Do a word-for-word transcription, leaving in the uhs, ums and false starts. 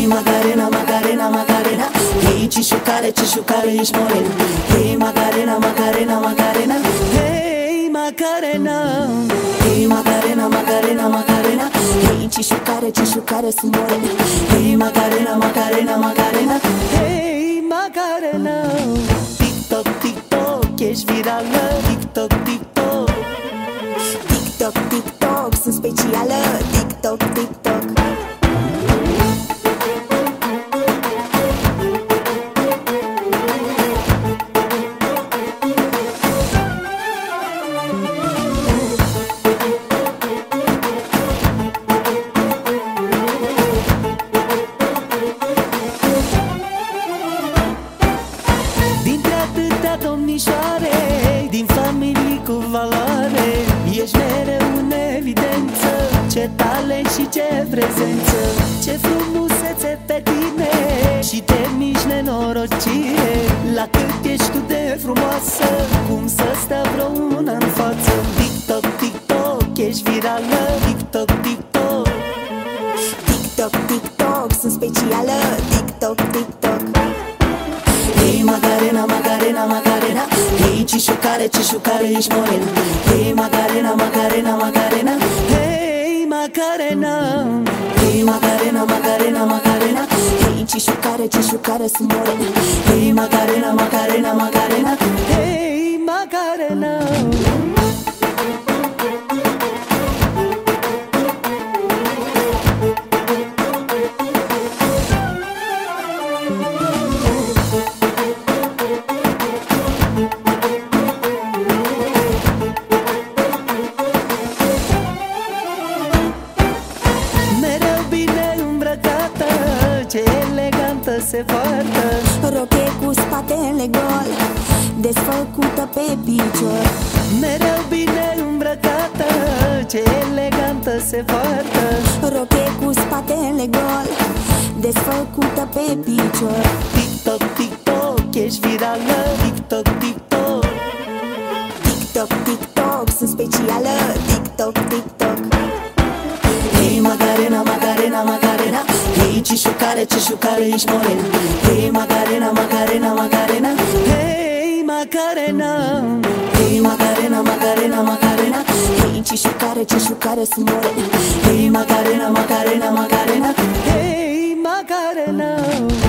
Macarena, Macarena, Macarena. Hei, cișucare, cișucare, ești morena. Hei, Macarena, Macarena, Macarena. Hei, Macarena. Hei, Macarena, Macarena, Macarena. Hei, cișucare, cișucare, sunt morena. Hei, Macarena, Macarena, Macarena. Hei, Macarena. TikTok, TikTok, ești virală. TikTok, TikTok. TikTok, TikTok, sunt specială. TikTok, TikTok. Dintre atâtea domnișoare, din familii cu valoare, ești mereu în evidență. Ce talent și ce prezență, ce frumusețe pe tine, și te miști nenorocire. La cât ești tu de frumoasă, cum să stea vreuna în față. TikTok, TikTok, ești virală. TikTok, TikTok. TikTok, TikTok, sunt specială. TikTok, TikTok. Hei, Macarena, Macarena, Macarena. Hei, cișucare, cișucare, ești morena. Hei, Macarena, Macarena, Macarena. Hei, Macarena. Hei, Macarena, Macarena, Macarena. Hei, cișucare, cișucare, sunt morena. Hei, Macarena, Macarena, Macarena. Hei, Macarena. Mereu bine îmbrăcată, ce elegantă se poartă. Roche cu spatele gol, desfăcută pe picior. Mereu bine îmbrăcată, ce elegantă se poartă. Roche cu spatele gol, desfăcută pe picior. TikTok, TikTok, ești virală. TikTok, TikTok. TikTok, TikTok, sunt specială. TikTok, TikTok. Hei, Macarena, Macarena, Macarena. Hei, cișucare, cișucare, ești morena. Hei, Macarena, Macarena, Macarena. Hei, Macarena. Hei, Macarena, Macarena, Macarena. Hei, cișucare, cișucare, sunt morena. Hei, Macarena, Macarena, Macarena. Hei, Macarena.